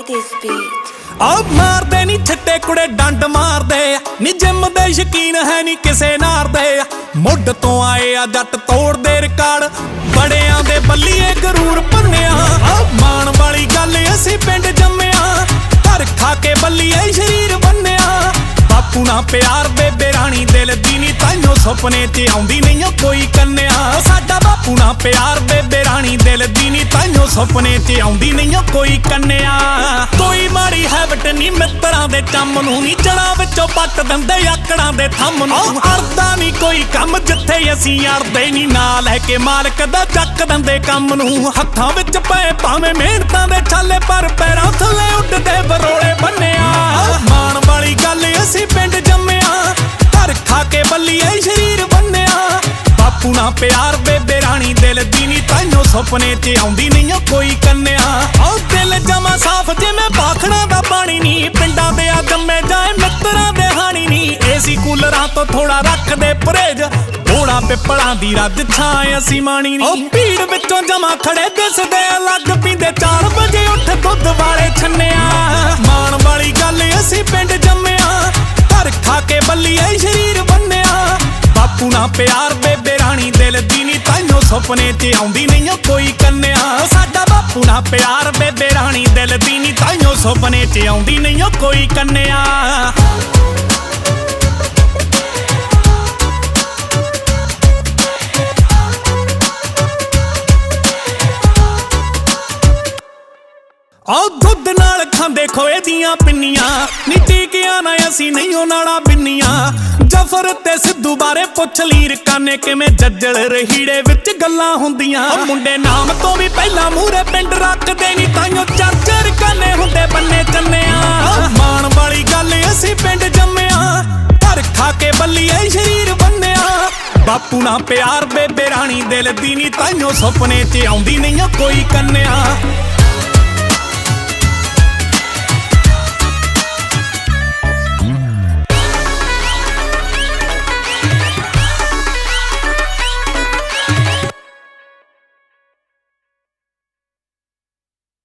this beat. ਆ ਮਾਰਦੇ ਨੀ ਛੱਟੇ ਕੁੜੇ ਡੰਡ ਮਾਰਦੇ ਨੀ ਜਿੰਮ ਦੇ ਸ਼ਕੀਨ ਹੈ ਨੀ ਕਿਸੇ ਨਾਰ ਦੇ ਮੁੱਢ ਤੋਂ ਆਏ ਆ ਜੱਟ ਤੋੜਦੇ ਰਿਕਾਰਡ ਬੜਿਆਂ ਦੇ ਬੱਲੀਏ ਗਰੂਰ ਭੰਨਿਆ ਆ ਮਾਣ ਵਾਲੀ ਗੱਲ ਅਸੀਂ ਪਿੰਡ ਜੰਮਿਆ ਘਰ ਖਾ ਕੇ ਬੱਲੀਏ ਸ਼ਰੀਰ ਬੰਨਿਆ ਬਾਪੂ ਨਾਲ ਪਿਆਰ ਬੇਬੇ ਰਾਣੀ ਦਿਲ ਦੀ ਨੀ ਤਾਈਓ ਸੁਪਨੇ 'ਚ ਆਉਂਦੀ ਨਹੀਂ ਕੋਈ ਕੰਨਿਆ ਸਾਡਾ ਬਾਪੂ ਨਾਲ ਪਿਆਰ ਬੇਬੇ ਰਾਣੀ ਦਿਲ ਦੀ ਨੀ ਤਾਈਓ ਸੁਪਨੇ 'ਚ ਆਉਂਦੀ ਨਹੀਂ ਕੋਈ ਕੰਨਿਆ ਕੋਈ ਮਾੜੀ ਹੈਬਟ ਨੀ ਮਿੱਤਰਾਂ ਦੇ ਚੰਮ ਨੂੰ ਨੀ ਜੜਾਂ ਵਿੱਚੋਂ ਪੱਟ ਦਿੰਦੇ ਆਕੜਾਂ ਦੇ ਥੰਮ ਨੂੰ ਅੜਦਾ ਨੀ ਕੋਈ ਕੰਮ ਜਿੱਥੇ ਅਸੀਂ ਅੜਦੇ ਨੀ ਨਾਲ ਲੈ ਕੇ ਮਾਲਕ ਦਾ ਚੱਕ ਦਿੰਦੇ ਕੰਮ ਨੂੰ ਹੱਥਾਂ ਵਿੱਚ ਪਏ ਭਾਵੇਂ ਮਿਹਨਤਾਂ ਦੇ ਛਾਲੇ ਪਰ ਪੈਰਾਂ ਥੱਲੇ ਉੱਡਦੇ ਬਰੋਲੇ ਬੰਨਿਆ ਮਾਣ ਵਾਲੀ ਗੱਲ ਅਸੀਂ ਪਿੰਡ ਜੰਮਿਆ ਘਰ ਖਾ ਕੇ ਬੱਲੀਏ ਸ਼ਰੀਰ ਬੰਨਿਆ ਬਾਪੂ ਨਾਲ ਪਿਆਰ ਬੇਬੇ ਰਾਣੀ ਦਿਲ ਦੀ ਨੀ ਤਾਈਓ ਸੁਪਨੇ 'ਚ ਆਉਂਦੀ ਨਹੀਂ ਕੋਈ ਕੰਨਿਆ ਉਹ ਦਿਲ ਜਮਾ ਸਾਫ਼ ਜਿਵੇਂ ਬਾਖੜਾ ਦਾ ਪਾਣੀ ਨੀ ਪਿੰਡਾਂ ਦੇ ਆ ਜੰਮੇ ਜਾਏ ਮਿੱਤਰਾਂ ਦੇ ਹਾਣੀ ਨੀ ਏਸੀ ਕੂਲਰਾਂ ਤੋਂ ਥੋੜਾ ਰੱਖਦੇ ਪਰਹੇਜ ਬੋੜਾ ਪਿੱਪਲਾਂ ਦੀ ਰੱਜ ਛਾਂ ਅਸੀਂ ਮਾਣੀ ਨੀ ਉਹ ਭੀੜ ਵਿੱਚੋਂ ਜਮਾ ਖੜੇ ਦਿਸਦੇ ਅਲੱਗ ਪੀਂਦੇ 4 ਵਜੇ ਉੱਠ ਦੁੱਧ ਵਾਲੇ ਛੰਨਿਆ ਮਾਣ ਵਾਲੀ ਗੱਲ ਅਸੀਂ ਪਿੰਡ ਜੰਮਿਆ ਘਰ ਖਾ ਕੇ ਬੱਲੀਏ ਸ਼ਰੀਰ ਬੰਨਿਆ ਬਾਪੂ ਨਾਲ ਪਿਆਰ ਬੇਬੇ ਰਾਣੀ ਦਿਲ ਦੀ ਨੀ ਤਾਈਓ ਸੁਪਨੇ 'ਚ ਆਉਂਦੀ ਨਹੀਂ ਕੋਈ ਕੰਨਿਆ ਸਾਡਾ ਬਾਪੂ ਨਾਲ ਪਿਆਰ ਬੇਬੇ ਰਾਣੀ ਦਿਲ ਦੀ ਨੀ ਤਾਈਓ ਸੁਪਨੇ 'ਚ ਆਉਂਦੀ ਨਹੀਂ ਕੋਈ ਕੰਨਿਆ ਆਹ ਦੁੱਧ ਨਾਲ ਖਾਂਦੇ ਖੋਏ ਦੀਆਂ ਪਿੰਨੀਆਂ ਨੀ ਟੀਕਿਆਂ ਨਾ ਅਸੀਂ ਨਹੀਂ ਉਹ ਨਾਲਾਂ ਬਿੰਨੀਆਂ ਜਫਰ ਤੇ ਸਿੱਧੂ ਬਾਰੇ ਪੁੱਛ ਲੀਰ ਕਾਨੇ ਕਿਵੇਂ ਜੱਜਲ ਰਹੀੜੇ ਵਿੱਚ ਗੱਲਾਂ ਹੁੰਦੀਆਂ ਮੁੰਡੇ ਨਾਮ ਤੋਂ ਵੀ ਪਹਿਲਾਂ ਮੂਹਰੇ ਪਿੰਡ ਰੱਖਦੇ ਨੀ ਤਾਈਓ ਚਾਚਰ ਕਾਨੇ ਹੁੰਦੇ ਬੰਨੇ ਚੰਨਿਆ ਮਾਣ ਵਾਲੀ ਗੱਲ ਅਸੀਂ ਪਿੰਡ ਜੰਮਿਆ ਘਰ ਖਾ ਕੇ ਬੱਲੀਏ ਸ਼ਰੀਰ ਬੰਨਿਆ ਬਾਪੂ ਨਾਲ ਪਿਆਰ ਬੇਬੇ ਰਾਣੀ ਦਿਲ ਦੀ ਨੀ ਤਾਈਓ ਸੁਪਨੇ 'ਚ ਆਉਂਦੀ ਨਹੀਂ ਕੋਈ ਕੰਨਿਆ